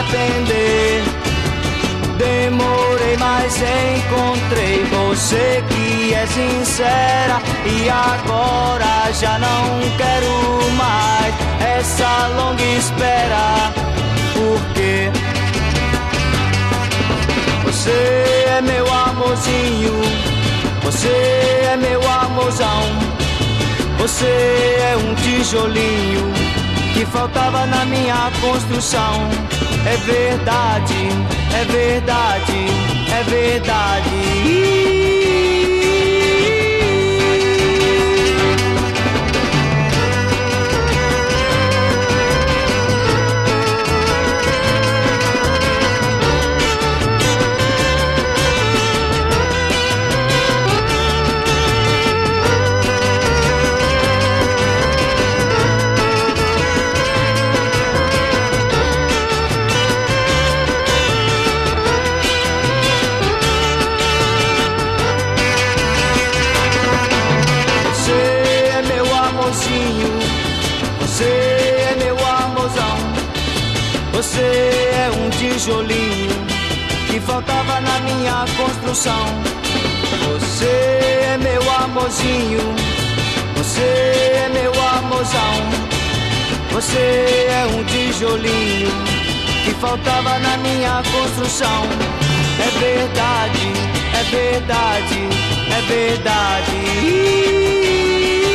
atender. Demorei, mas encontrei você que é sincera. E agora já não quero mais essa longa espera. Porque você é meu amorzinho, você é meu amorzão. Você é um tijolinho que faltava na minha construção. É verdade, é verdade, é verdade. Você é meu amorzão. Você é um tijolinho que faltava na minha construção. Você é meu amorzinho, você é meu amorzão. Você é um tijolinho que faltava na minha construção. É verdade, é verdade, é verdade.